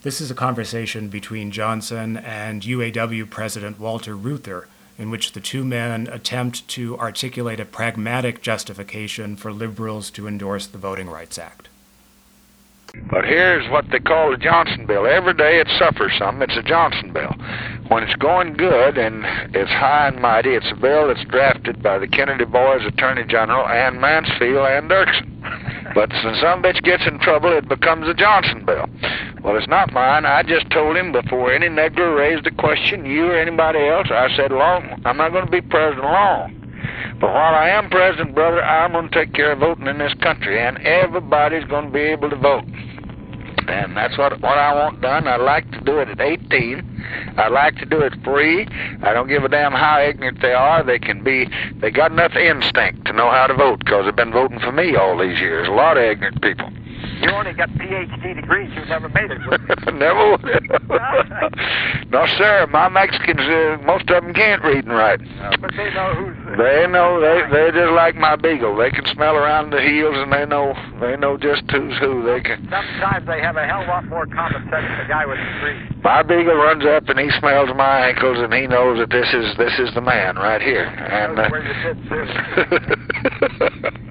This is a conversation between Johnson and UAW President Walter Reuther, in which the two men attempt to articulate a pragmatic justification for liberals to endorse the Voting Rights Act. But here's what they call the Johnson bill. Every day it suffers some. It's a Johnson bill. When it's going good and it's high and mighty, it's a bill that's drafted by the Kennedy boys, Attorney General, and Mansfield and Dirksen. But when some bitch gets in trouble, it becomes a Johnson bill. Well, it's not mine. I just told him before any negro raised a question, you or anybody else, I said, I'm not going to be president long. But while I am president, brother, I'm going to take care of voting in this country, and everybody's going to be able to vote. And that's what I want done. I like to do it at 18. I like to do it free. I don't give a damn how ignorant they are. They got enough instinct to know how to vote, because they've been voting for me all these years. A lot of ignorant people. You only got PhD degrees. You never made it, would you? Never would. No, sir. My Mexicans, most of them can't read and write. But they know who's... They know. They just like my beagle. They can smell around the heels, and they know just who's who. They can. Sometimes they have a hell of a lot more common sense than the guy with the degree. My beagle runs up and he smells my ankles, and he knows that this is the man right here. And.